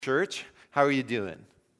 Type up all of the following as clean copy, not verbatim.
Church, how are you doing?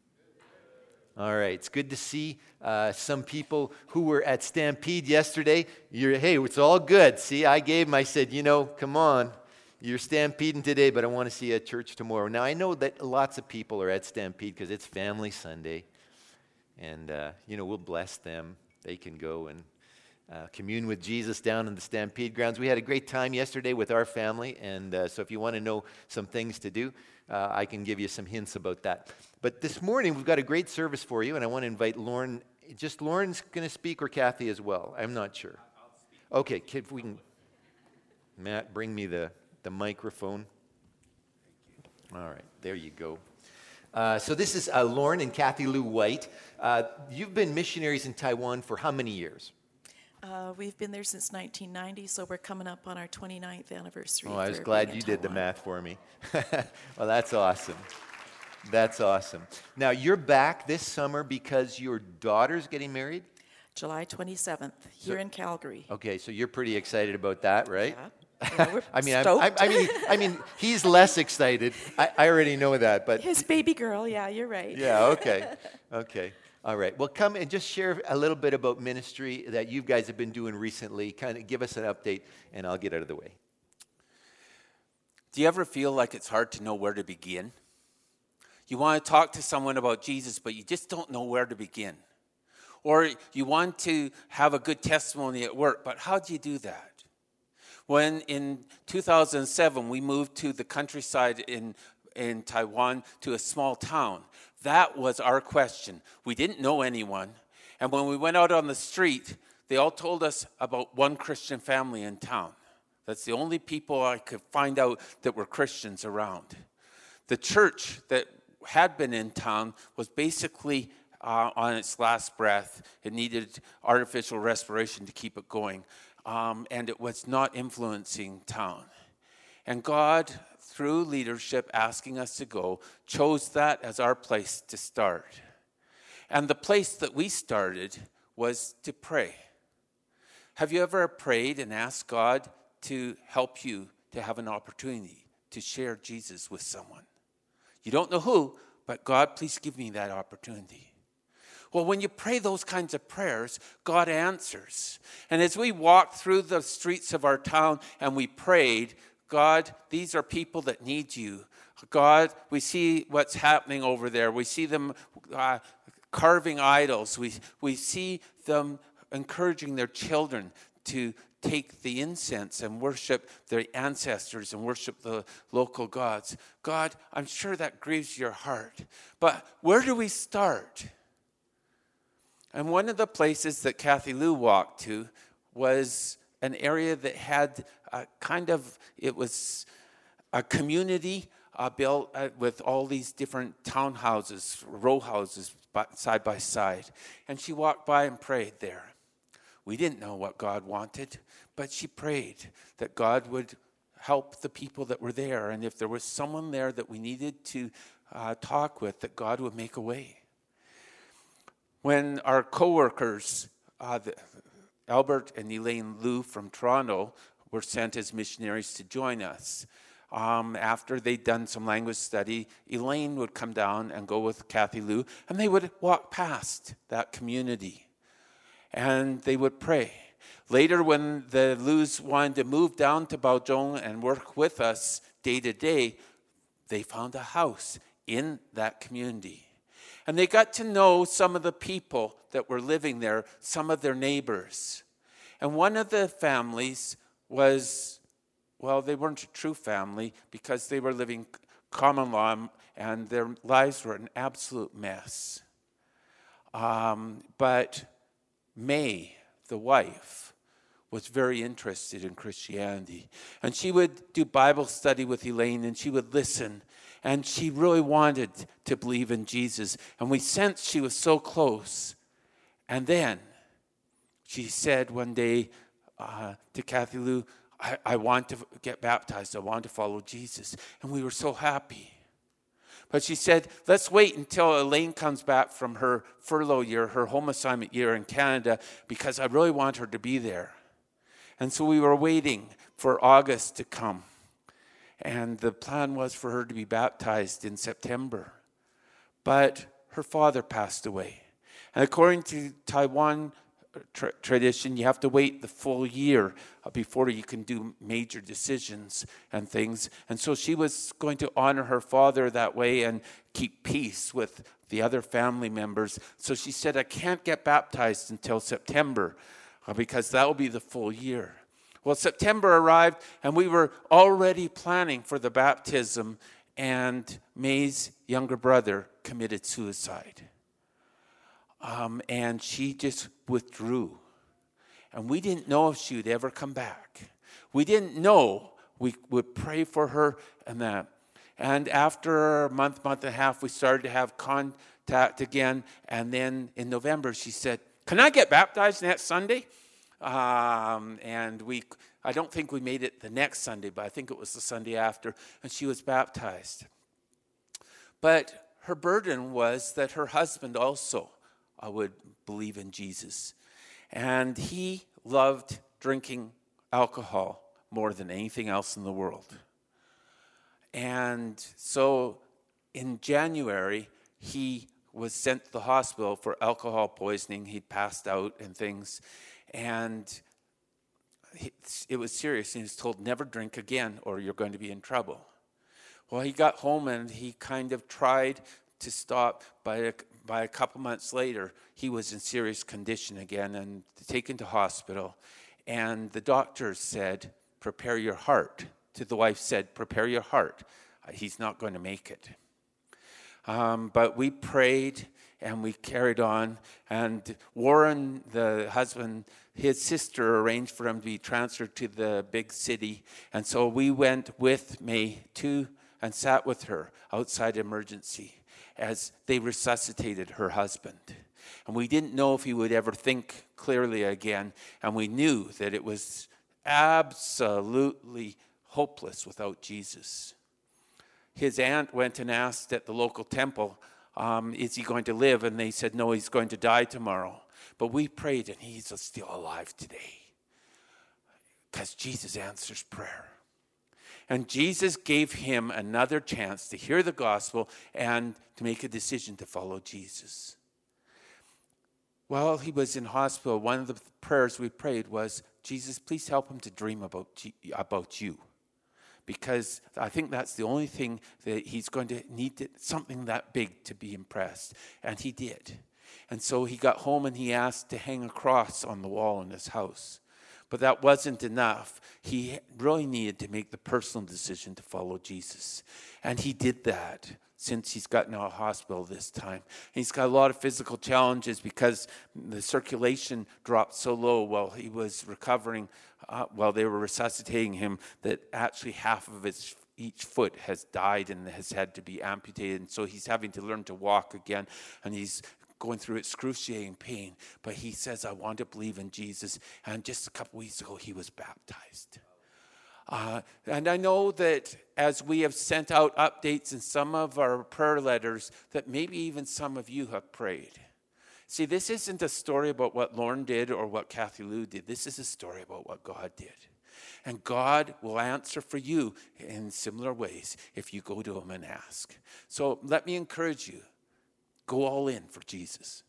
All right, it's good to see some people who were at Stampede yesterday. Hey, it's all good. See, I said, come on, you're Stampeding today, but I want to see you at church tomorrow. Now, I know that lots of people are at Stampede because it's Family Sunday, and, we'll bless them. They can go and commune with Jesus down in the Stampede grounds. We had a great time yesterday with our family, and so if you want to know some things to do, I can give you some hints about that. But this morning, we've got a great service for you, and I want to invite Lauren. Just Lauren's going to speak, or Kathy as well? I'm not sure. Okay, if we can, Matt, bring me the microphone. All right, there you go. So this is Lauren and Kathy Lou White. You've been missionaries in Taiwan for how many years? We've been there since 1990, so we're coming up on our 29th anniversary. Oh, I was glad you did the math for me. Well, that's awesome. That's awesome. Now, you're back this summer because your daughter's getting married? July 27th, here in Calgary. Okay, so you're pretty excited about that, right? Yeah, we're stoked. I mean, he's less excited. I already know that, but his baby girl, yeah, you're right. Yeah, okay. All right. Well, come and just share a little bit about ministry that you guys have been doing recently. Kind of give us an update, and I'll get out of the way. Do you ever feel like it's hard to know where to begin? You want to talk to someone about Jesus, but you just don't know where to begin. Or you want to have a good testimony at work, but how do you do that? When in 2007 we moved to the countryside in Taiwan to a small town, that was our question. We didn't know anyone. And when we went out on the street, they all told us about one Christian family in town. That's the only people I could find out that were Christians around. The church that had been in town was basically on its last breath. It needed artificial respiration to keep it going. And it was not influencing town. And God, through leadership asking us to go, chose that as our place to start. And the place that we started was to pray. Have you ever prayed and asked God to help you to have an opportunity to share Jesus with someone? You don't know who, but God, please give me that opportunity. Well, when you pray those kinds of prayers, God answers. And as we walked through the streets of our town and we prayed, God, these are people that need you. God, we see what's happening over there. We see them carving idols. We see them encouraging their children to take the incense and worship their ancestors and worship the local gods. God, I'm sure that grieves your heart. But where do we start? And one of the places that Kathy Lou walked to was an area that had it was a community built with all these different townhouses, row houses side by side. And she walked by and prayed there. We didn't know what God wanted, but she prayed that God would help the people that were there. And if there was someone there that we needed to talk with, that God would make a way. When our co-workers, Albert and Elaine Liu from Toronto, were sent as missionaries to join us. After they'd done some language study, Elaine would come down and go with Kathy Lou, and they would walk past that community. And they would pray. Later, when the Lius wanted to move down to Baozhong and work with us day to day, they found a house in that community. And they got to know some of the people that were living there, some of their neighbors. And one of the families was, well, they weren't a true family because they were living common law and their lives were an absolute mess. But May, the wife, was very interested in Christianity. And she would do Bible study with Elaine and she would listen. And she really wanted to believe in Jesus. And we sensed she was so close. And then she said one day to Kathy Lou, I want to get baptized. I want to follow Jesus. And we were so happy. But she said, let's wait until Elaine comes back from her furlough year, her home assignment year in Canada, because I really want her to be there. And so we were waiting for August to come. And the plan was for her to be baptized in September. But her father passed away. And according to Taiwan tradition, you have to wait the full year before you can do major decisions and things. And so she was going to honor her father that way and keep peace with the other family members. So she said, I can't get baptized until September because that will be the full year. Well, September arrived and we were already planning for the baptism, and May's younger brother committed suicide. And she just withdrew. And we didn't know if she would ever come back. We didn't know. We would pray for her and that. And after a month and a half, we started to have contact again. And then in November, she said, can I get baptized next Sunday? And I don't think we made it the next Sunday, but I think it was the Sunday after. And she was baptized. But her burden was that her husband also would believe in Jesus. And he loved drinking alcohol more than anything else in the world. And so in January, he was sent to the hospital for alcohol poisoning. He passed out and things. And it was serious. He was told, never drink again or you're going to be in trouble. Well, he got home and he kind of tried to stop. By a couple months later, he was in serious condition again and taken to hospital. And the doctors said, prepare your heart. To the wife said, prepare your heart. He's not going to make it. But we prayed and we carried on. And Warren, the husband, his sister arranged for him to be transferred to the big city. And so we went with May to and sat with her outside emergency as they resuscitated her husband. And we didn't know if he would ever think clearly again. And we knew that it was absolutely hopeless without Jesus. His aunt went and asked at the local temple, is he going to live? And they said, no, he's going to die tomorrow. But we prayed and he's still alive today. Because Jesus answers prayer. And Jesus gave him another chance to hear the gospel and to make a decision to follow Jesus. While he was in hospital, one of the prayers we prayed was, Jesus, please help him to dream about you. Because I think that's the only thing that he's going to need, something that big to be impressed. And he did. And so he got home and he asked to hang a cross on the wall in his house. But that wasn't enough. He really needed to make the personal decision to follow Jesus. And he did that since he's gotten out of hospital this time. And he's got a lot of physical challenges because the circulation dropped so low while he was recovering, while they were resuscitating him, that actually half of each foot has died and has had to be amputated. And so he's having to learn to walk again. And he's going through excruciating pain. But he says, I want to believe in Jesus. And just a couple weeks ago, he was baptized. And I know that as we have sent out updates in some of our prayer letters, that maybe even some of you have prayed. See, this isn't a story about what Lauren did or what Kathy Lou did. This is a story about what God did. And God will answer for you in similar ways if you go to him and ask. So let me encourage you. Go all in for Jesus.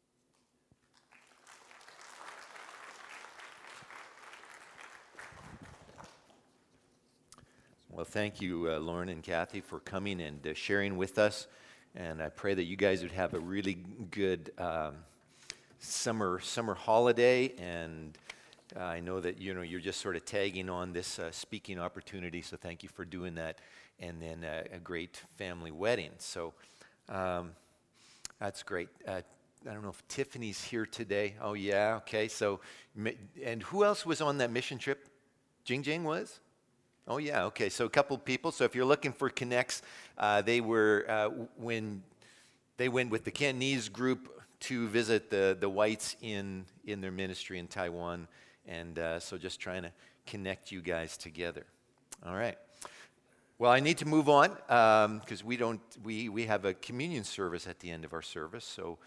Well, thank you, Lauren and Kathy, for coming and sharing with us. And I pray that you guys would have a really good summer holiday. And I know that you're just sort of tagging on this speaking opportunity. So thank you for doing that. And then a great family wedding. So. That's great. I don't know if Tiffany's here today. Oh, yeah. Okay. So, and who else was on that mission trip? Jing was? Oh, yeah. Okay. So a couple people. So if you're looking for connects, they were, when they went with the Cantonese group to visit the whites in their ministry in Taiwan. And so just trying to connect you guys together. All right. Well, I need to move on because we have a communion service at the end of our service. So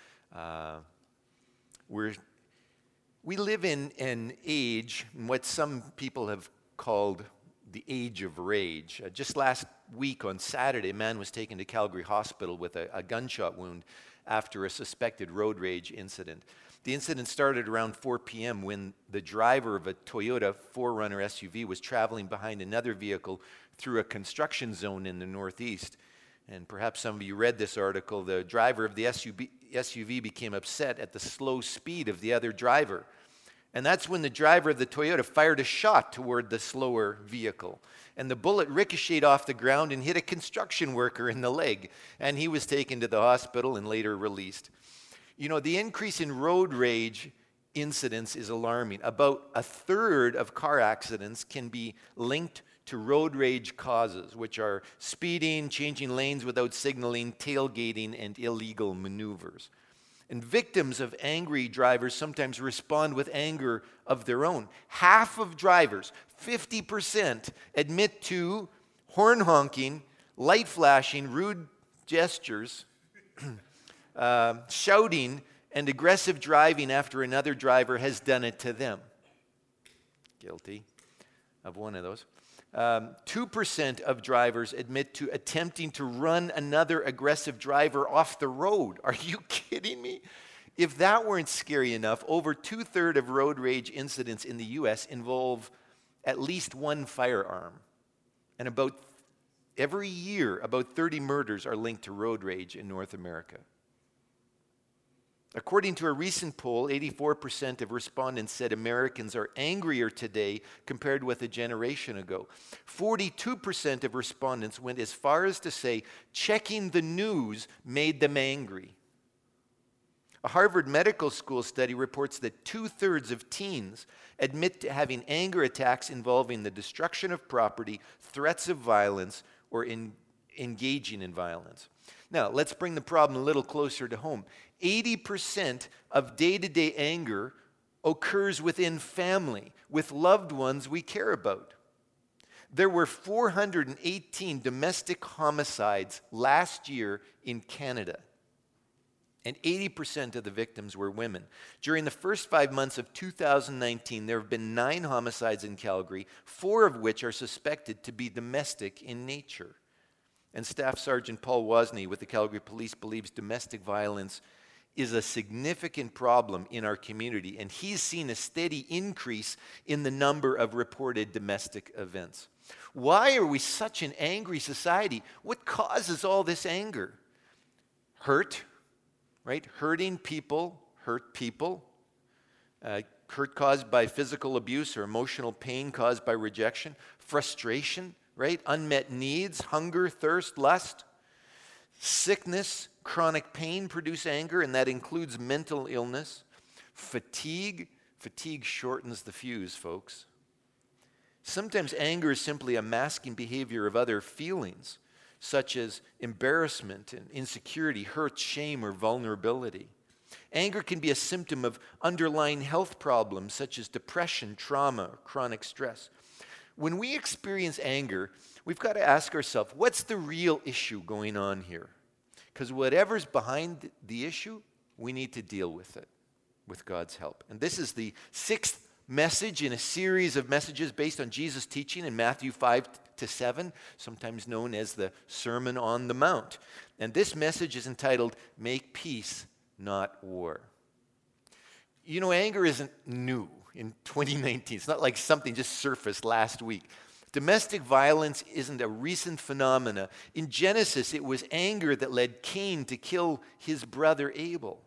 we live in an age, what some people have called the age of rage. Just last week on Saturday, a man was taken to Calgary Hospital with a gunshot wound after a suspected road rage incident. The incident started around 4 p.m. when the driver of a Toyota 4Runner SUV was traveling behind another vehicle through a construction zone in the northeast. And perhaps some of you read this article. The driver of the SUV became upset at the slow speed of the other driver. And that's when the driver of the Toyota fired a shot toward the slower vehicle. And the bullet ricocheted off the ground and hit a construction worker in the leg. And he was taken to the hospital and later released. You know, the increase in road rage incidents is alarming. About a third of car accidents can be linked to road rage causes, which are speeding, changing lanes without signaling, tailgating, and illegal maneuvers. And victims of angry drivers sometimes respond with anger of their own. Half of drivers, 50%, admit to horn honking, light flashing, rude gestures, shouting, and aggressive driving after another driver has done it to them. Guilty of one of those. 2% of drivers admit to attempting to run another aggressive driver off the road. Are you kidding me? If that weren't scary enough, over 2/3 of road rage incidents in the U.S. involve at least one firearm. And every year, about 30 murders are linked to road rage in North America. According to a recent poll, 84% of respondents said Americans are angrier today compared with a generation ago. 42% of respondents went as far as to say checking the news made them angry. A Harvard Medical School study reports that 2/3 of teens admit to having anger attacks involving the destruction of property, threats of violence, or engaging in violence. Now, let's bring the problem a little closer to home. 80% of day-to-day anger occurs within family, with loved ones we care about. There were 418 domestic homicides last year in Canada, and 80% of the victims were women. During the first 5 months of 2019, there have been 9 homicides in Calgary, 4 of which are suspected to be domestic in nature. And Staff Sergeant Paul Wozni with the Calgary Police believes domestic violence is a significant problem in our community, and he's seen a steady increase in the number of reported domestic events. Why are we such an angry society? What causes all this anger? Hurt, right? Hurting people hurt people. Hurt caused by physical abuse or emotional pain caused by rejection. Frustration, right? Unmet needs, hunger, thirst, lust. Sickness, chronic pain produce anger, and that includes mental illness. Fatigue shortens the fuse, folks. Sometimes anger is simply a masking behavior of other feelings, such as embarrassment and insecurity, hurt, shame, or vulnerability. Anger can be a symptom of underlying health problems, such as depression, trauma, or chronic stress. When we experience anger, we've got to ask ourselves, what's the real issue going on here? Because whatever's behind the issue, we need to deal with it with God's help. And this is the 6th message in a series of messages based on Jesus' teaching in Matthew 5-7, sometimes known as the Sermon on the Mount. And this message is entitled, Make Peace, Not War. You know, anger isn't new in 2019. It's not like something just surfaced last week. Domestic violence isn't a recent phenomena. In Genesis, it was anger that led Cain to kill his brother Abel.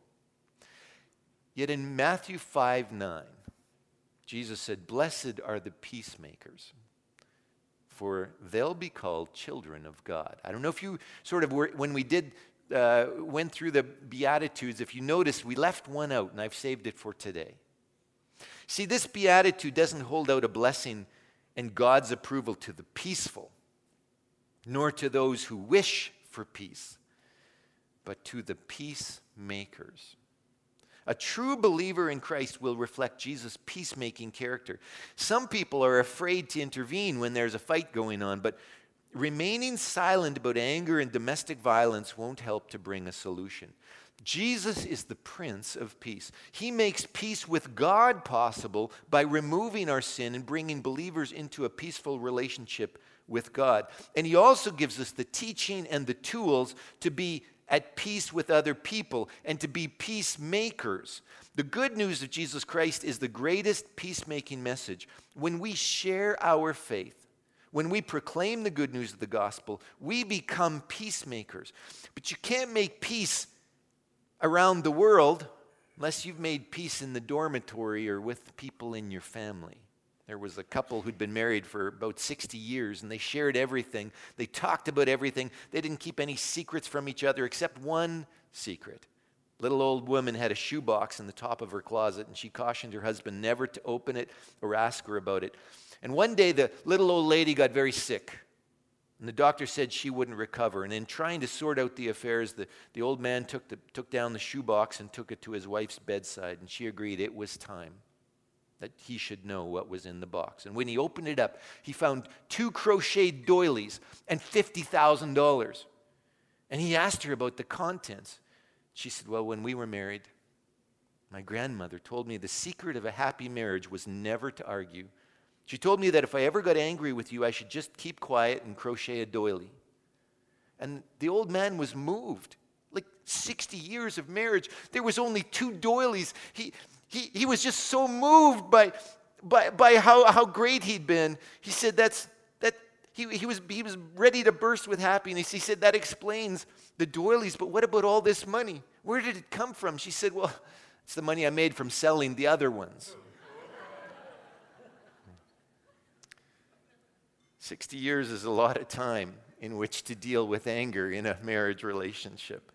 Yet in Matthew 5:9, Jesus said, Blessed are the peacemakers, for they'll be called children of God. I don't know if you sort of were, when we went through the Beatitudes, if you noticed, we left one out, and I've saved it for today. See, this Beatitude doesn't hold out a blessing and God's approval to the peaceful, nor to those who wish for peace, but to the peacemakers. A true believer in Christ will reflect Jesus' peacemaking character. Some people are afraid to intervene when there's a fight going on, but remaining silent about anger and domestic violence won't help to bring a solution. Jesus is the Prince of Peace. He makes peace with God possible by removing our sin and bringing believers into a peaceful relationship with God. And he also gives us the teaching and the tools to be at peace with other people and to be peacemakers. The good news of Jesus Christ is the greatest peacemaking message. When we share our faith, when we proclaim the good news of the gospel, we become peacemakers. But you can't make peace around the world unless you've made peace in the dormitory or with people in your family. There was a couple who'd been married for about 60 years, and they shared everything. They talked about everything. They didn't keep any secrets from each other except one secret. Little old woman had a shoebox in the top of her closet, and she cautioned her husband never to open it or ask her about it. And one day, the little old lady got very sick, and the doctor said she wouldn't recover. And in trying to sort out the affairs, the old man took down the shoebox and took it to his wife's bedside, and she agreed it was time that he should know what was in the box. And when he opened it up, he found 2 crocheted doilies and $50,000. And he asked her about the contents. She said, well, when we were married, my grandmother told me the secret of a happy marriage was never to argue. She told me that if I ever got angry with you, I should just keep quiet and crochet a doily. And the old man was moved. Like 60 years of marriage, there was only 2 doilies. He was just so moved by how great he'd been. He said he was ready to burst with happiness. He said that explains the doilies, but what about all this money? Where did it come from? She said, well, it's the money I made from selling the other ones. 60 years is a lot of time in which to deal with anger in a marriage relationship.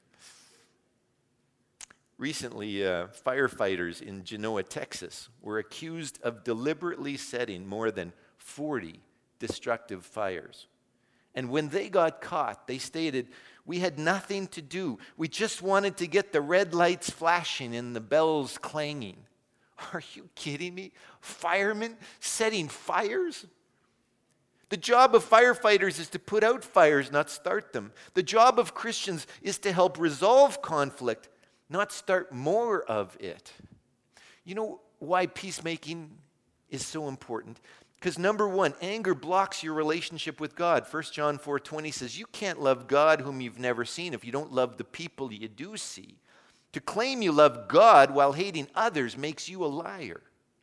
Recently, firefighters in Genoa, Texas, were accused of deliberately setting more than 40 destructive fires. And when they got caught, they stated, we had nothing to do. We just wanted to get the red lights flashing and the bells clanging. Are you kidding me? Firemen setting fires? The job of firefighters is to put out fires, not start them. The job of Christians is to help resolve conflict, not start more of it. You know why peacemaking is so important? Because number one, anger blocks your relationship with God. 1 John 4:20 says, you can't love God whom you've never seen if you don't love the people you do see. To claim you love God while hating others makes you a liar.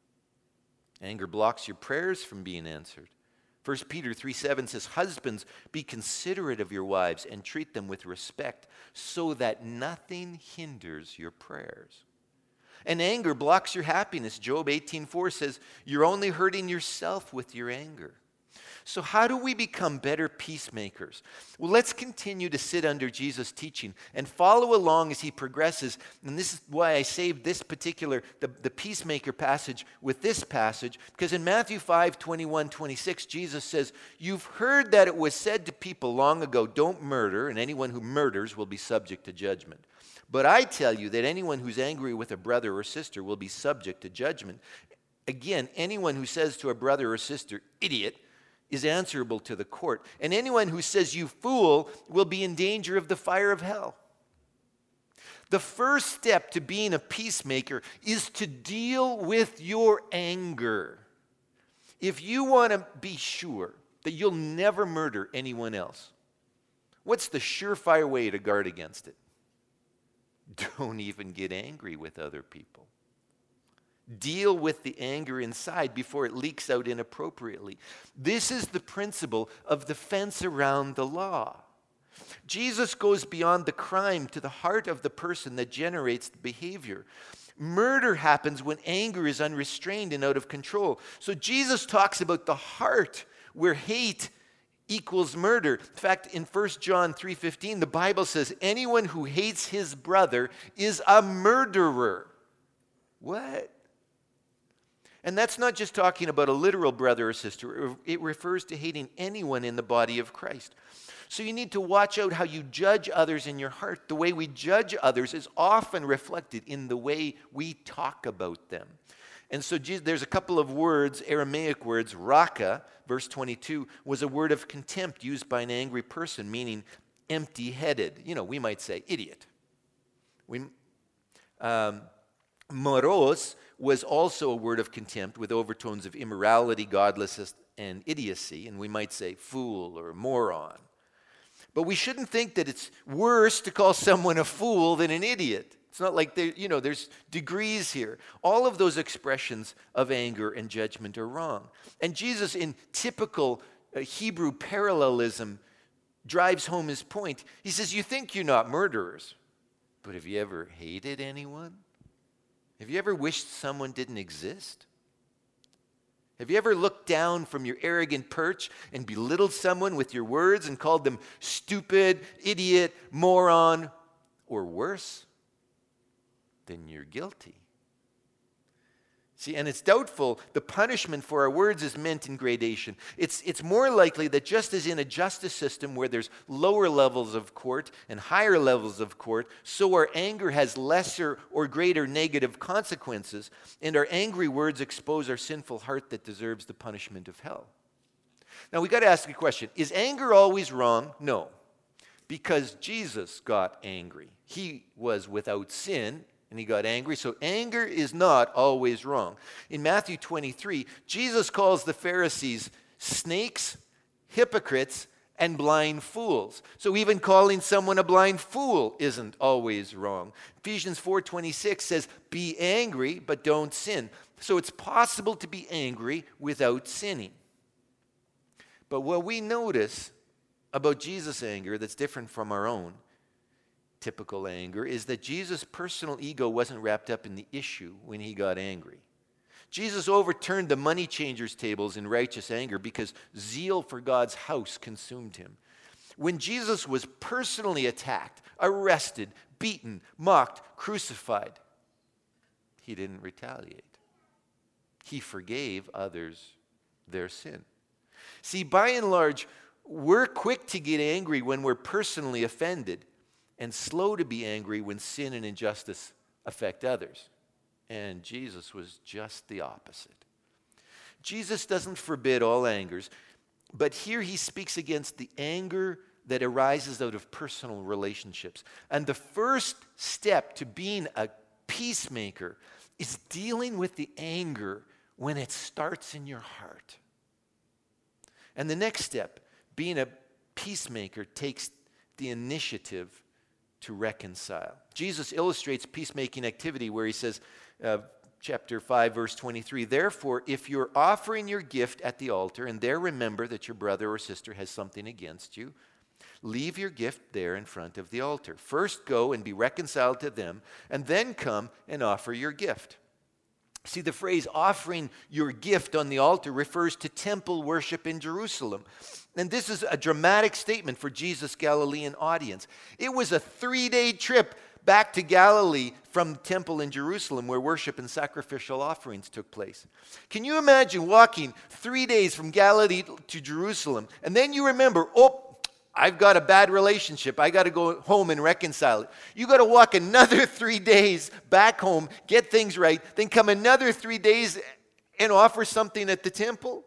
Anger blocks your prayers from being answered. 1 Peter 3:7 says, husbands, be considerate of your wives and treat them with respect so that nothing hinders your prayers. And anger blocks your happiness. Job 18:4 says, you're only hurting yourself with your anger. So how do we become better peacemakers? Well, let's continue to sit under Jesus' teaching and follow along as he progresses. And this is why I saved this particular, the peacemaker passage with this passage, because in Matthew 5:21-26, Jesus says, you've heard that it was said to people long ago, don't murder, and anyone who murders will be subject to judgment. But I tell you that anyone who's angry with a brother or sister will be subject to judgment. Again, anyone who says to a brother or sister, idiot, is answerable to the court. And anyone who says you fool will be in danger of the fire of hell. The first step to being a peacemaker is to deal with your anger. If you want to be sure that you'll never murder anyone else, what's the surefire way to guard against it? Don't even get angry with other people. Deal with the anger inside before it leaks out inappropriately. This is the principle of the fence around the law. Jesus goes beyond the crime to the heart of the person that generates the behavior. Murder happens when anger is unrestrained and out of control. So Jesus talks about the heart where hate equals murder. In fact, in 1 John 3:15, the Bible says, anyone who hates his brother is a murderer. What? And that's not just talking about a literal brother or sister. It refers to hating anyone in the body of Christ. So you need to watch out how you judge others in your heart. The way we judge others is often reflected in the way we talk about them. And so there's a couple of words, Aramaic words. Raka, verse 22, was a word of contempt used by an angry person, meaning empty-headed. We might say idiot. Moros was also a word of contempt with overtones of immorality, godlessness, and idiocy. And we might say fool or moron. But we shouldn't think that it's worse to call someone a fool than an idiot. It's not like there's degrees here. All of those expressions of anger and judgment are wrong. And Jesus, in typical Hebrew parallelism, drives home his point. He says, you think you're not murderers, but have you ever hated anyone? Have you ever wished someone didn't exist? Have you ever looked down from your arrogant perch and belittled someone with your words and called them stupid, idiot, moron, or worse? Then you're guilty. See, and it's doubtful the punishment for our words is meant in gradation. It's more likely that just as in a justice system where there's lower levels of court and higher levels of court, so our anger has lesser or greater negative consequences, and our angry words expose our sinful heart that deserves the punishment of hell. Now we got to ask a question. Is anger always wrong? No. Because Jesus got angry. He was without sin, and he got angry. So anger is not always wrong. In Matthew 23, Jesus calls the Pharisees snakes, hypocrites, and blind fools. So even calling someone a blind fool isn't always wrong. Ephesians 4:26 says, be angry, but don't sin. So it's possible to be angry without sinning. But what we notice about Jesus' anger that's different from our own typical anger is that Jesus' personal ego wasn't wrapped up in the issue when he got angry. Jesus overturned the money changers' tables in righteous anger because zeal for God's house consumed him. When Jesus was personally attacked, arrested, beaten, mocked, crucified, he didn't retaliate. He forgave others their sin. See, by and large, we're quick to get angry when we're personally offended, and slow to be angry when sin and injustice affect others. And Jesus was just the opposite. Jesus doesn't forbid all angers, but here he speaks against the anger that arises out of personal relationships. And the first step to being a peacemaker is dealing with the anger when it starts in your heart. And the next step, being a peacemaker, takes the initiative to reconcile. Jesus illustrates peacemaking activity where he says, chapter 5, verse 23, therefore, if you're offering your gift at the altar and there remember that your brother or sister has something against you, leave your gift there in front of the altar. First go and be reconciled to them, and then come and offer your gift. See, the phrase offering your gift on the altar refers to temple worship in Jerusalem. And this is a dramatic statement for Jesus' Galilean audience. It was a 3-day trip back to Galilee from the temple in Jerusalem where worship and sacrificial offerings took place. Can you imagine walking 3 days from Galilee to Jerusalem, and then you remember, I've got a bad relationship. I got to go home and reconcile it. You got to walk another 3 days back home, get things right, then come another 3 days and offer something at the temple?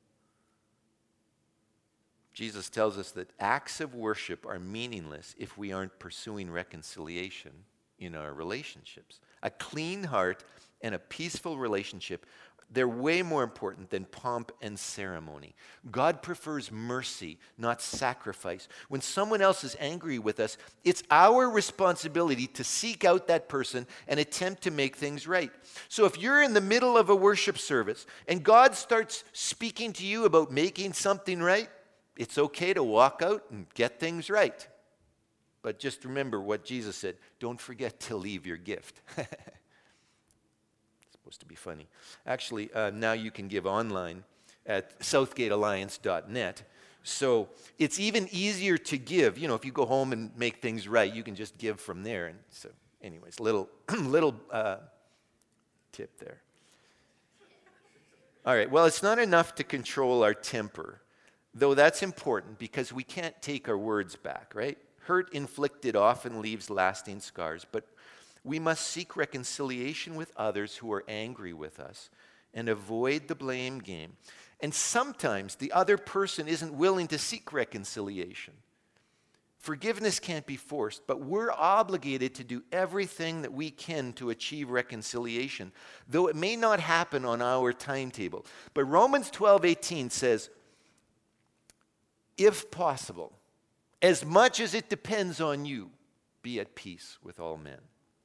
Jesus tells us that acts of worship are meaningless if we aren't pursuing reconciliation in our relationships. A clean heart and a peaceful relationship, they're way more important than pomp and ceremony. God prefers mercy, not sacrifice. When someone else is angry with us, it's our responsibility to seek out that person and attempt to make things right. So if you're in the middle of a worship service and God starts speaking to you about making something right, it's okay to walk out and get things right. But just remember what Jesus said, don't forget to leave your gift. Supposed to be funny. Actually, now you can give online at southgatealliance.net. So it's even easier to give. If you go home and make things right, you can just give from there. And so, anyways, little tip there. All right, well, it's not enough to control our temper, though that's important because we can't take our words back, right? Hurt inflicted often leaves lasting scars, but We must seek reconciliation with others who are angry with us and avoid the blame game. And sometimes the other person isn't willing to seek reconciliation. Forgiveness can't be forced, but we're obligated to do everything that we can to achieve reconciliation, though it may not happen on our timetable. But Romans 12:18 says, if possible, as much as it depends on you, be at peace with all men.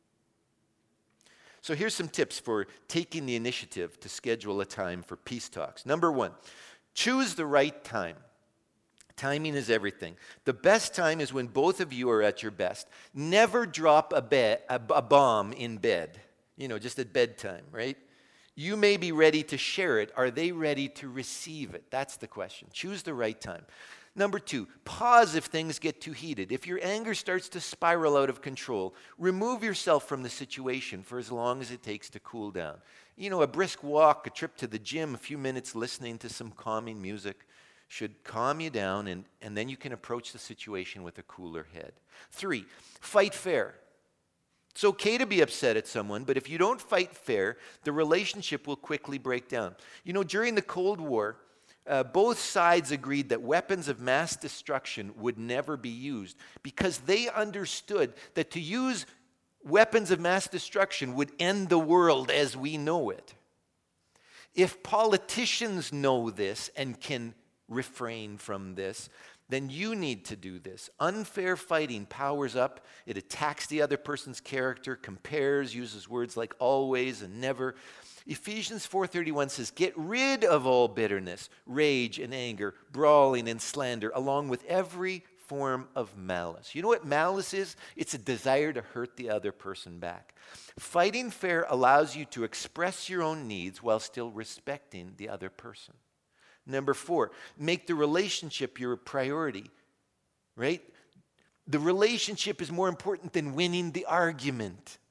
So here's some tips for taking the initiative to schedule a time for peace talks. Number one, choose the right time. Timing is everything. The best time is when both of you are at your best. Never drop a bomb in bed, just at bedtime, right? You may be ready to share it. Are they ready to receive it? That's the question. Choose the right time. Number two, pause if things get too heated. If your anger starts to spiral out of control, remove yourself from the situation for as long as it takes to cool down. A brisk walk, a trip to the gym, a few minutes listening to some calming music should calm you down, and then you can approach the situation with a cooler head. Three, fight fair. It's okay to be upset at someone, but if you don't fight fair, the relationship will quickly break down. During the Cold War, both sides agreed that weapons of mass destruction would never be used because they understood that to use weapons of mass destruction would end the world as we know it. If politicians know this and can refrain from this, then you need to do this. Unfair fighting powers up. It attacks the other person's character, compares, uses words like always and never. Ephesians 4:31 says, get rid of all bitterness, rage and anger, brawling and slander, along with every form of malice. You know what malice is? It's a desire to hurt the other person back. Fighting fair allows you to express your own needs while still respecting the other person. Number four, make the relationship your priority, right? The relationship is more important than winning the argument.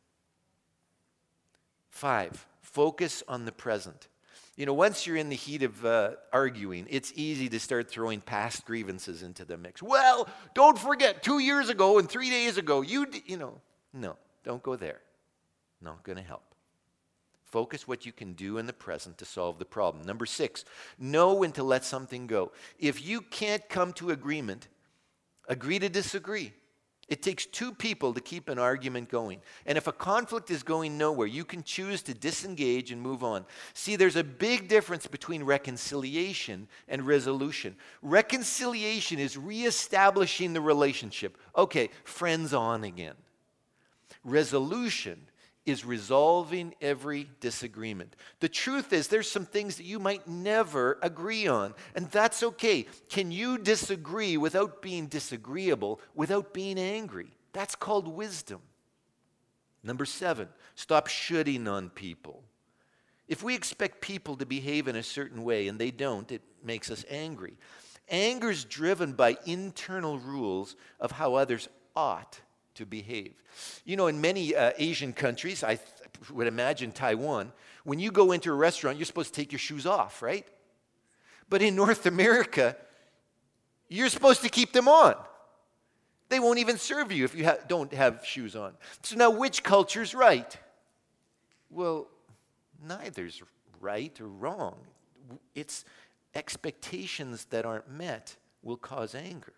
Five, focus on the present. Once you're in the heat of arguing, it's easy to start throwing past grievances into the mix. Well, don't forget, 2 years ago and 3 days ago, no, don't go there. Not going to help. Focus what you can do in the present to solve the problem. Number six, know when to let something go. If you can't come to agreement, agree to disagree. It takes two people to keep an argument going. And if a conflict is going nowhere, you can choose to disengage and move on. See, there's a big difference between reconciliation and resolution. Reconciliation is reestablishing the relationship. Okay, friends on again. Resolution is resolving every disagreement. The truth is, there's some things that you might never agree on, and that's okay. Can you disagree without being disagreeable, without being angry? That's called wisdom. Number seven, stop shooting on people. If we expect people to behave in a certain way and they don't, it makes us angry. Anger is driven by internal rules of how others ought to behave. In many Asian countries, I would imagine Taiwan, when you go into a restaurant, you're supposed to take your shoes off, right? But in North America, you're supposed to keep them on. They won't even serve you if you don't have shoes on. So now, which culture's right? Well, neither's right or wrong. It's expectations that aren't met will cause anger.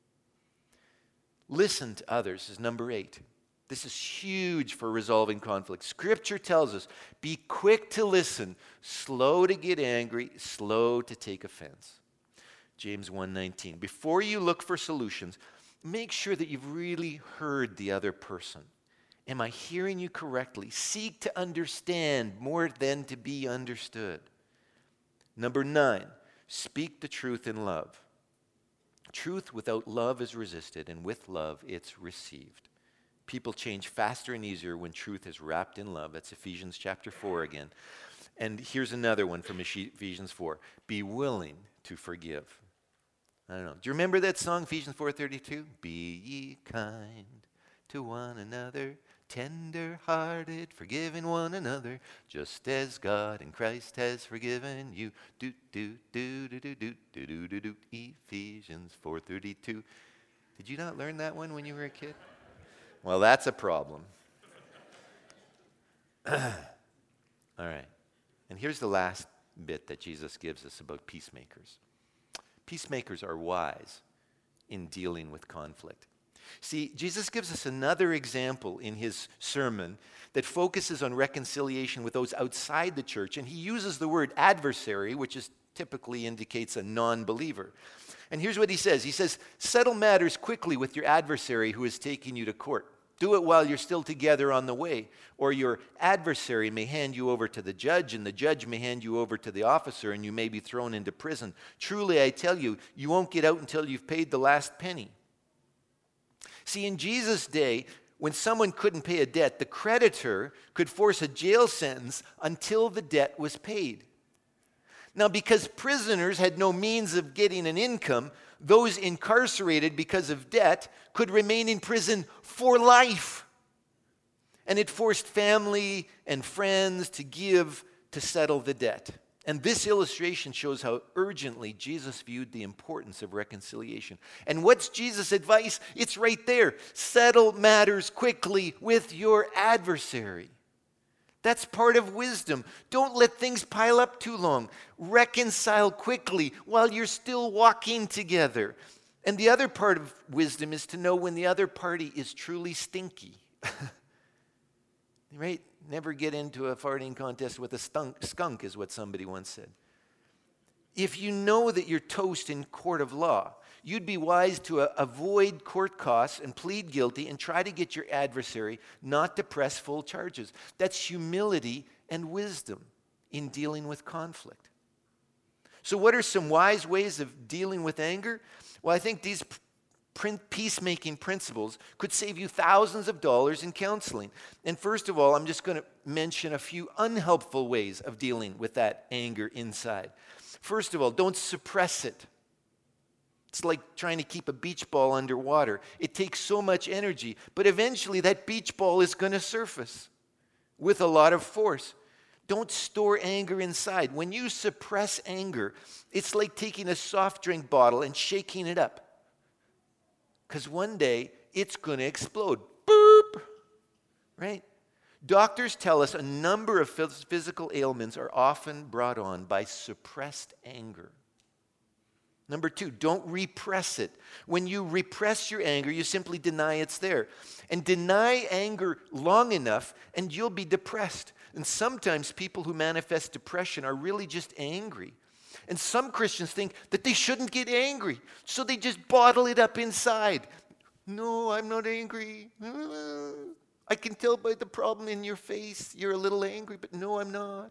Listen to others is number 8. This is huge for resolving conflict. Scripture tells us, be quick to listen, slow to get angry, slow to take offense. James 1:19. Before you look for solutions, make sure that you've really heard the other person. Am I hearing you correctly? Seek to understand more than to be understood. Number 9, speak the truth in love. Truth without love is resisted, and with love, it's received. People change faster and easier when truth is wrapped in love. That's Ephesians chapter 4 again. And here's another one from Ephesians 4. Be willing to forgive. I don't know. Do you remember that song, Ephesians 4:32? Be ye kind to one another, tender-hearted, forgiving one another, just as God in Christ has forgiven you. Ephesians 4:32. Did you not learn that one when you were a kid? Well, that's a problem. All right. And here's the last bit that Jesus gives us about peacemakers. Peacemakers are wise in dealing with conflict. See, Jesus gives us another example in his sermon that focuses on reconciliation with those outside the church, and he uses the word adversary, which typically indicates a non-believer. And here's what he says. He says, settle matters quickly with your adversary who is taking you to court. Do it while you're still together on the way, or your adversary may hand you over to the judge, and the judge may hand you over to the officer, and you may be thrown into prison. Truly, I tell you, you won't get out until you've paid the last penny. See, in Jesus' day, when someone couldn't pay a debt, the creditor could force a jail sentence until the debt was paid. Now, because prisoners had no means of getting an income, those incarcerated because of debt could remain in prison for life. And it forced family and friends to give to settle the debt. And this illustration shows how urgently Jesus viewed the importance of reconciliation. And what's Jesus' advice? It's right there. Settle matters quickly with your adversary. That's part of wisdom. Don't let things pile up too long. Reconcile quickly while you're still walking together. And the other part of wisdom is to know when the other party is truly stinky. Right? Never get into a farting contest with a skunk, is what somebody once said. If you know that you're toast in court of law, you'd be wise to avoid court costs and plead guilty and try to get your adversary not to press full charges. That's humility and wisdom in dealing with conflict. So what are some wise ways of dealing with anger? Well, I think these peacemaking principles could save you thousands of dollars in counseling. And first of all, I'm just going to mention a few unhelpful ways of dealing with that anger inside. First of all, don't suppress it. It's like trying to keep a beach ball underwater. It takes so much energy, but eventually that beach ball is going to surface with a lot of force. Don't store anger inside. When you suppress anger, it's like taking a soft drink bottle and shaking it up. Because one day, it's going to explode. Boop! Right? Doctors tell us a number of physical ailments are often brought on by suppressed anger. Number 2, don't repress it. When you repress your anger, you simply deny it's there. And deny anger long enough, and you'll be depressed. And sometimes people who manifest depression are really just angry. And some Christians think that they shouldn't get angry, so they just bottle it up inside. No, I'm not angry. I can tell by the problem in your face you're a little angry, but no, I'm not.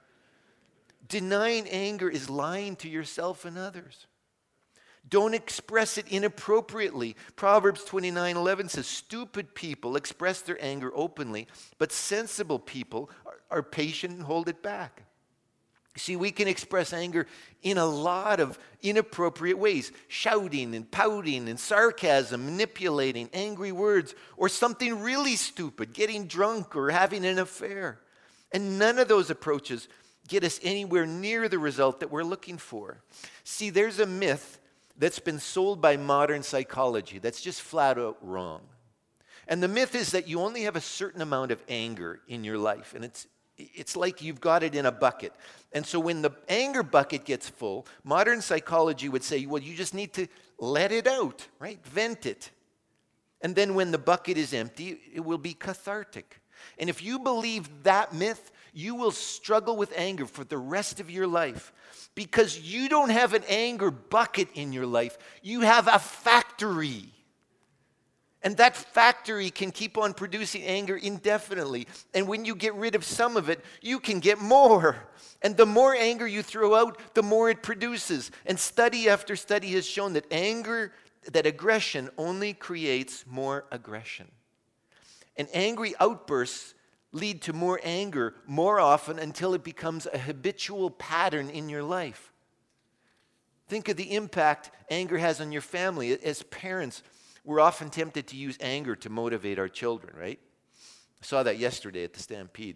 Denying anger is lying to yourself and others. Don't express it inappropriately. Proverbs 29:11 says, stupid people express their anger openly, but sensible people are patient and hold it back. See, we can express anger in a lot of inappropriate ways. Shouting and pouting and sarcasm, manipulating, angry words, or something really stupid, getting drunk or having an affair. And none of those approaches get us anywhere near the result that we're looking for. See, there's a myth that's been sold by modern psychology that's just flat out wrong. And the myth is that you only have a certain amount of anger in your life, and it's like you've got it in a bucket. And so when the anger bucket gets full, modern psychology would say, well, you just need to let it out, right? Vent it. And then when the bucket is empty, it will be cathartic. And if you believe that myth, you will struggle with anger for the rest of your life. Because you don't have an anger bucket in your life. You have a factory. And that factory can keep on producing anger indefinitely. And when you get rid of some of it, you can get more. And the more anger you throw out, the more it produces. And study after study has shown that aggression only creates more aggression. And angry outbursts lead to more anger more often until it becomes a habitual pattern in your life. Think of the impact anger has on your family. As parents, we're often tempted to use anger to motivate our children, right? I saw that yesterday at the Stampede.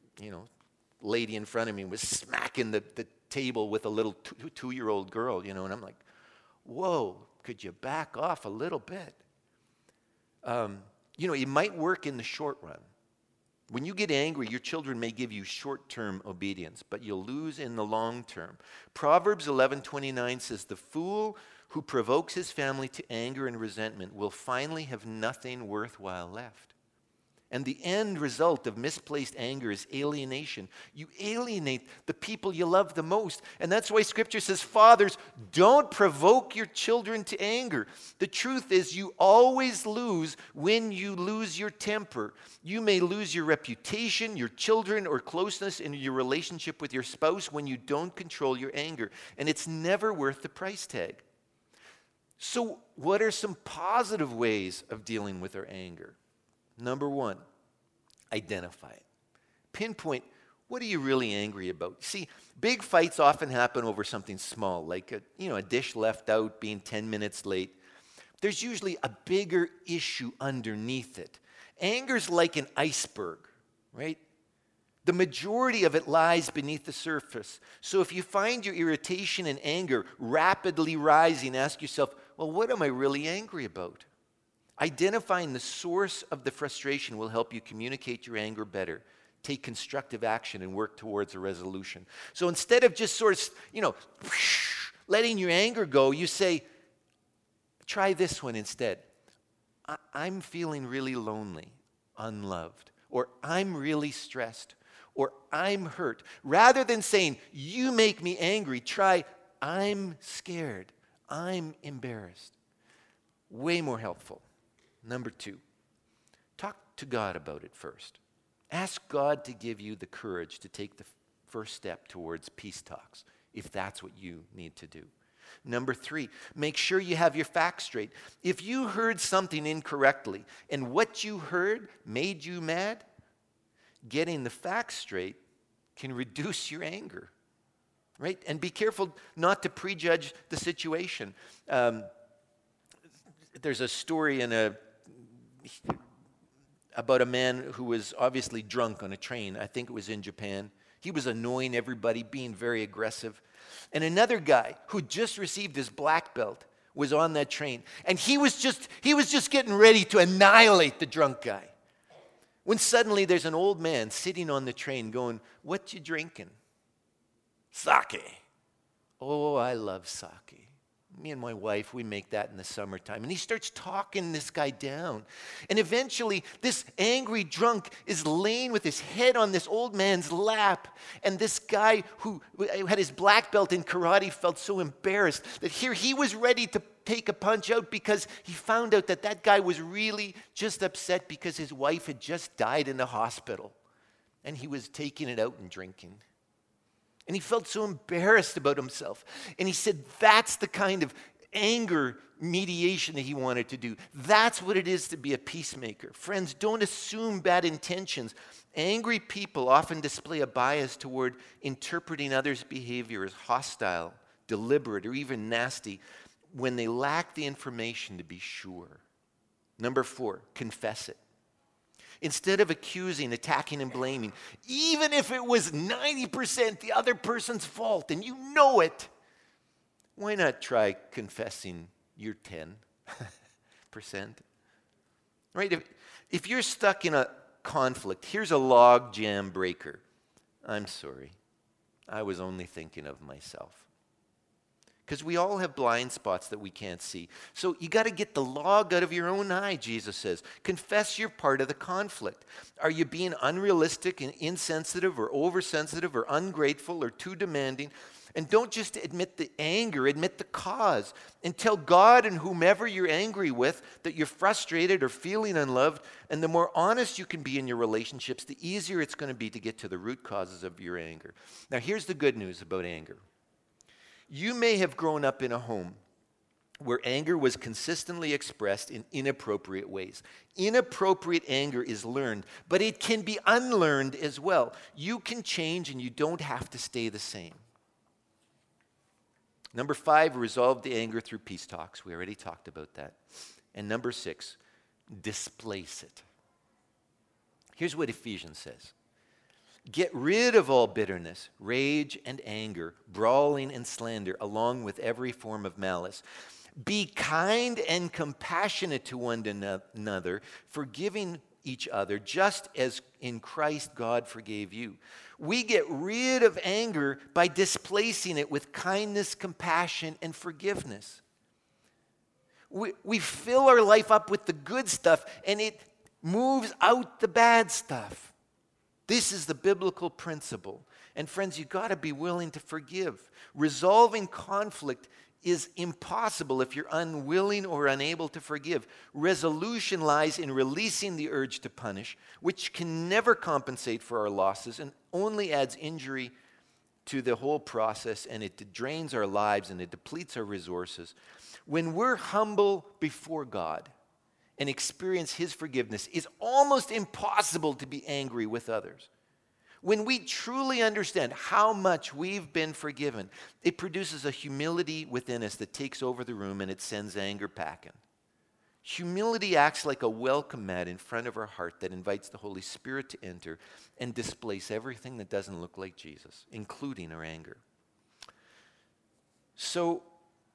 Lady in front of me was smacking the table with a little two-year-old girl, and I'm like, whoa, could you back off a little bit? It might work in the short run, When you get angry, your children may give you short-term obedience, but you'll lose in the long term. Proverbs 11:29 says, "The fool who provokes his family to anger and resentment will finally have nothing worthwhile left." And the end result of misplaced anger is alienation. You alienate the people you love the most. And that's why Scripture says, fathers, don't provoke your children to anger. The truth is, you always lose when you lose your temper. You may lose your reputation, your children, or closeness in your relationship with your spouse when you don't control your anger. And it's never worth the price tag. So, what are some positive ways of dealing with our anger? Number one, identify it. Pinpoint, what are you really angry about? See, big fights often happen over something small, like a dish left out, being 10 minutes late. There's usually a bigger issue underneath it. Anger's like an iceberg, right? The majority of it lies beneath the surface. So if you find your irritation and anger rapidly rising, ask yourself, well, what am I really angry about? Identifying the source of the frustration will help you communicate your anger better, take constructive action, and work towards a resolution. So instead of just sort of, letting your anger go, you say, try this one instead. I'm feeling really lonely, unloved, or I'm really stressed, or I'm hurt. Rather than saying, you make me angry, try, I'm scared, I'm embarrassed. Way more helpful. Number two, talk to God about it first. Ask God to give you the courage to take the first step towards peace talks, if that's what you need to do. Number three, make sure you have your facts straight. If you heard something incorrectly and what you heard made you mad, getting the facts straight can reduce your anger, right? And be careful not to prejudge the situation. There's a story about a man who was obviously drunk on a train. I think it was in Japan. He was annoying everybody, being very aggressive. And another guy who just received his black belt was on that train. And he was just getting ready to annihilate the drunk guy. When suddenly there's an old man sitting on the train going, "What you drinking?" "Sake." "Oh, I love sake. Me and my wife, we make that in the summertime." And he starts talking this guy down. And eventually, this angry drunk is laying with his head on this old man's lap. And this guy who had his black belt in karate felt so embarrassed that here he was ready to take a punch out because he found out that guy was really just upset because his wife had just died in the hospital. And he was taking it out and drinking. And he felt so embarrassed about himself. And he said that's the kind of anger mediation that he wanted to do. That's what it is to be a peacemaker. Friends, don't assume bad intentions. Angry people often display a bias toward interpreting others' behavior as hostile, deliberate, or even nasty when they lack the information to be sure. Number 4, confess it. Instead of accusing, attacking, and blaming, even if it was 90% the other person's fault and you know it, why not try confessing your 10%? Right? If you're stuck in a conflict, here's a log jam breaker. "I'm sorry. I was only thinking of myself." Because we all have blind spots that we can't see. So you got to get the log out of your own eye, Jesus says. Confess you're part of the conflict. Are you being unrealistic and insensitive or oversensitive or ungrateful or too demanding? And don't just admit the anger, admit the cause. And tell God and whomever you're angry with that you're frustrated or feeling unloved. And the more honest you can be in your relationships, the easier it's going to be to get to the root causes of your anger. Now here's the good news about anger. You may have grown up in a home where anger was consistently expressed in inappropriate ways. Inappropriate anger is learned, but it can be unlearned as well. You can change and you don't have to stay the same. Number 5, resolve the anger through peace talks. We already talked about that. And number 6, displace it. Here's what Ephesians says. Get rid of all bitterness, rage and anger, brawling and slander, along with every form of malice. Be kind and compassionate to one another, forgiving each other, just as in Christ God forgave you. We get rid of anger by displacing it with kindness, compassion, and forgiveness. We fill our life up with the good stuff, and it moves out the bad stuff. This is the biblical principle. And friends, you've got to be willing to forgive. Resolving conflict is impossible if you're unwilling or unable to forgive. Resolution lies in releasing the urge to punish, which can never compensate for our losses and only adds injury to the whole process, and it drains our lives and it depletes our resources. When we're humble before God and experience His forgiveness, it's almost impossible to be angry with others. When we truly understand how much we've been forgiven, it produces a humility within us that takes over the room and it sends anger packing. Humility acts like a welcome mat in front of our heart that invites the Holy Spirit to enter and displace everything that doesn't look like Jesus, including our anger. So,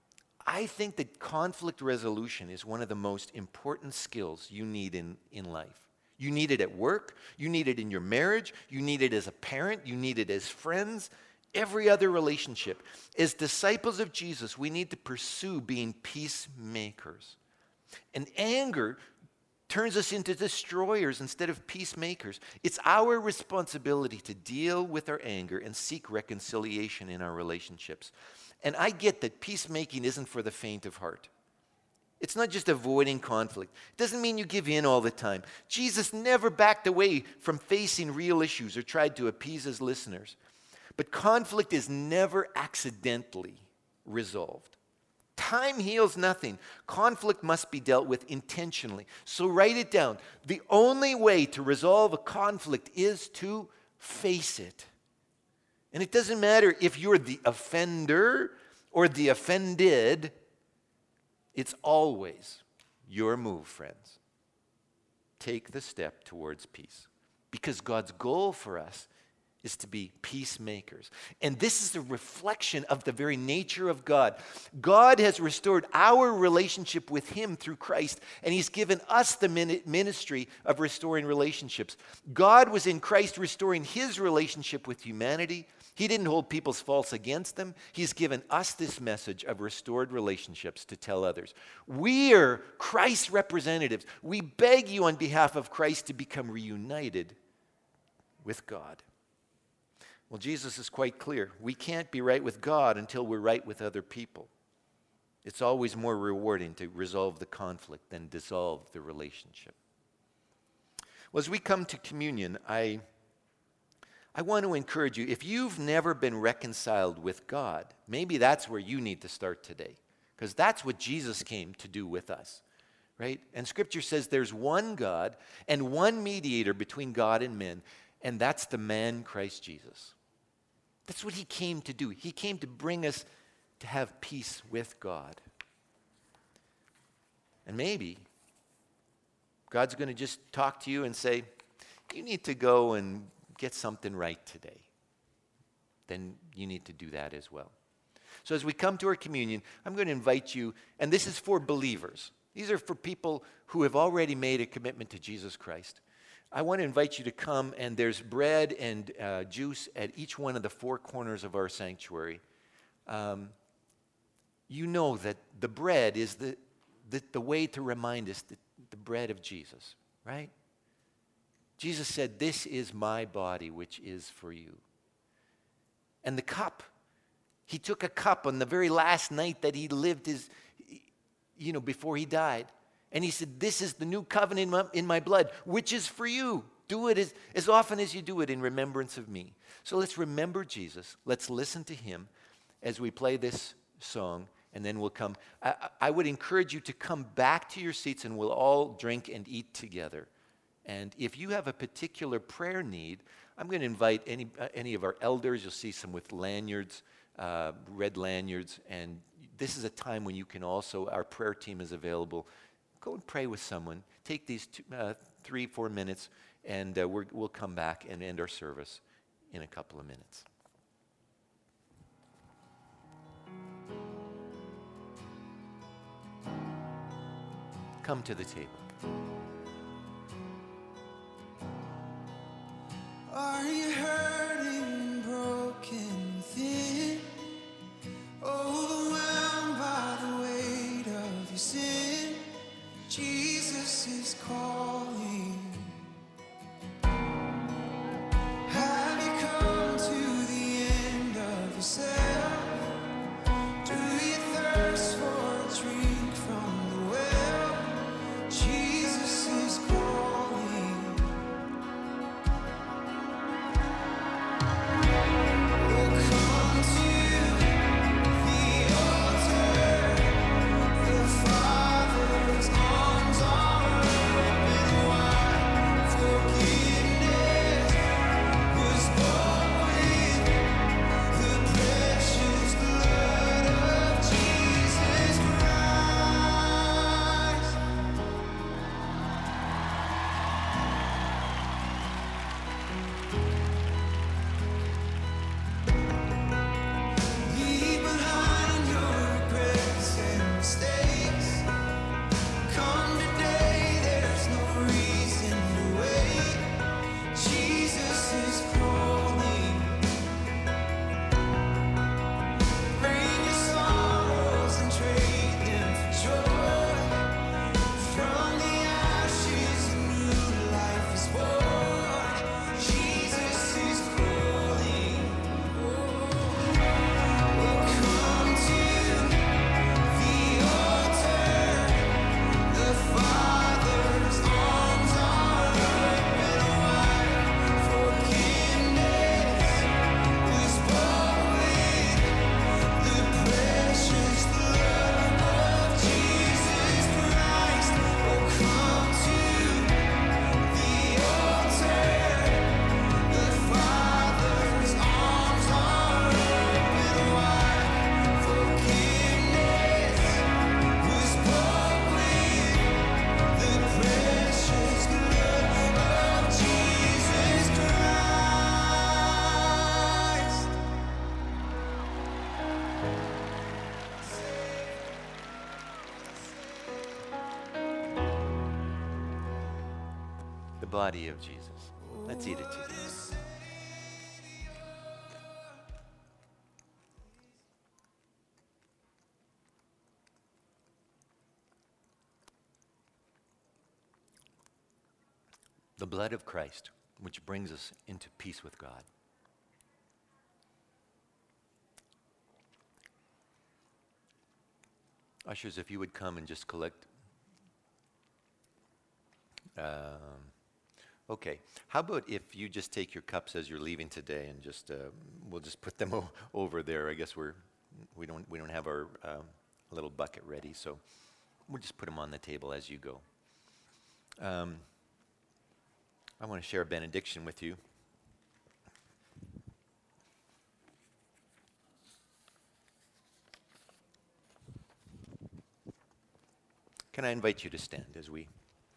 I think that conflict resolution is one of the most important skills you need in life. You need it at work, you need it in your marriage, you need it as a parent, you need it as friends, every other relationship. As disciples of Jesus, we need to pursue being peacemakers. And anger turns us into destroyers instead of peacemakers. It's our responsibility to deal with our anger and seek reconciliation in our relationships. And I get that peacemaking isn't for the faint of heart. It's not just avoiding conflict. It doesn't mean you give in all the time. Jesus never backed away from facing real issues or tried to appease his listeners. But conflict is never accidentally resolved. Time heals nothing. Conflict must be dealt with intentionally. So write it down. The only way to resolve a conflict is to face it. And it doesn't matter if you're the offender or the offended. It's always your move, friends. Take the step towards peace. Because God's goal for us is to be peacemakers. And this is a reflection of the very nature of God. God has restored our relationship with Him through Christ, and He's given us the ministry of restoring relationships. God was in Christ restoring His relationship with humanity. He didn't hold people's faults against them. He's given us this message of restored relationships to tell others. We are Christ's representatives. We beg you on behalf of Christ to become reunited with God. Well, Jesus is quite clear. We can't be right with God until we're right with other people. It's always more rewarding to resolve the conflict than dissolve the relationship. Well, as we come to communion, I want to encourage you, if you've never been reconciled with God, maybe that's where you need to start today, because that's what Jesus came to do with us, right? And Scripture says there's one God and one mediator between God and men, and that's the man Christ Jesus. That's what He came to do. He came to bring us to have peace with God. And maybe God's going to just talk to you and say, you need to go and get something right today. Then you need to do that as well. So as we come to our communion, I'm going to invite you, and this is for believers. These are for people who have already made a commitment to Jesus Christ. I want to invite you to come, and there's bread and juice at each one of the four corners of our sanctuary. You know that the bread is the way to remind us the bread of Jesus, right? Jesus said, "This is my body, which is for you." And the cup, He took a cup on the very last night that He lived before He died. And He said, "This is the new covenant in my blood, which is for you. Do it as often as you do it in remembrance of me." So let's remember Jesus. Let's listen to Him as we play this song, and then we'll come. I would encourage you to come back to your seats, and we'll all drink and eat together. And if you have a particular prayer need, I'm going to invite any of our elders. You'll see some with lanyards, red lanyards, and this is a time when you can also, our prayer team is available. Go and pray with someone. Take these 3-4 minutes, and we'll come back and end our service in a couple of minutes. Come to the table. Are you hurting, broken within? Overwhelmed by the weight of your sin? Jesus is calling. Have you come to the end of yourself? Do you thirst for a drink from the well? Jesus is calling. Oh, come to the altar. The Father's arms are open wide. Forgiveness was bought with the precious blood of Jesus Christ. Leave behind your regrets and mistakes. Come today, there's no reason to wait. Jesus is calling. Bring your sorrows and trade them for joy. From the ashes, a new life is born. Jesus is calling. Come to the altar. The Father's arms are open wide. Forgiveness was bought with the precious blood of Jesus Christ. Oh, come to the altar. The Father's arms are open wide. Forgiveness was bought with the precious blood of Jesus Christ. The body of Jesus. Let's eat it together. The blood of Christ, which brings us into peace with God. Ushers, if you would come and just collect. Okay. How about if you just take your cups as you're leaving today, and just we'll just put them over there. I guess we don't have our little bucket ready, so we'll just put them on the table as you go. I want to share a benediction with you. Can I invite you to stand as we...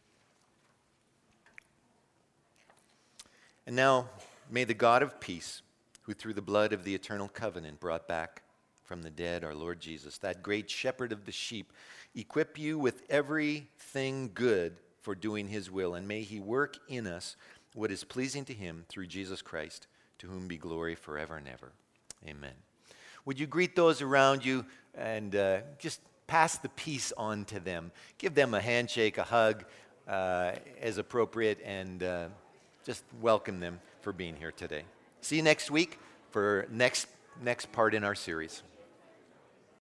And now, may the God of peace, who through the blood of the eternal covenant brought back from the dead our Lord Jesus, that great shepherd of the sheep, equip you with everything good for doing his will, and may he work in us what is pleasing to him through Jesus Christ, to whom be glory forever and ever. Amen. Would you greet those around you and just pass the peace on to them? Give them a handshake, a hug as appropriate, and just welcome them for being here today. See you next week for next part in our series.